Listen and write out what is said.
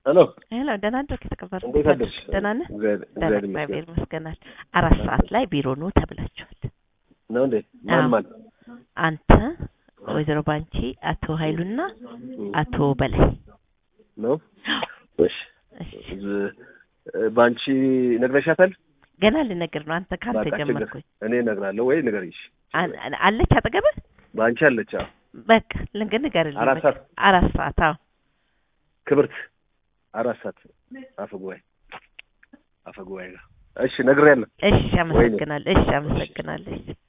ሄሎ ደህና እንደው ከተከበረ እንዴት አደርሽ? ደህና ነህ? እግዚአብሔር እግዚአብሔር ይመስገን። 4 ሰዓት ላይ ቢሮ ነው ተብላችኋል ነው እንዴ? ማን አንተ ወይዘሮ ባንቺ አቶ ኃይሉና አቶ በላይ ነው? እሺ ባንቺ ነግረሻታል? ገና ልነግር ነው። አንተ ካንተ ጀመርኩኝ። እኔ እነግራለሁ ወይ ንገሪሽ? አለች አጠገብህ? ባንቺ አለች? አዎ በቃ ንገርልኝ። 4 ሰዓት አዎ ክብርት 4 ሰዓት አፈጉባኤ ጋር እሺ ነግሬያለሁ። እሺ አመሰግናለሁ።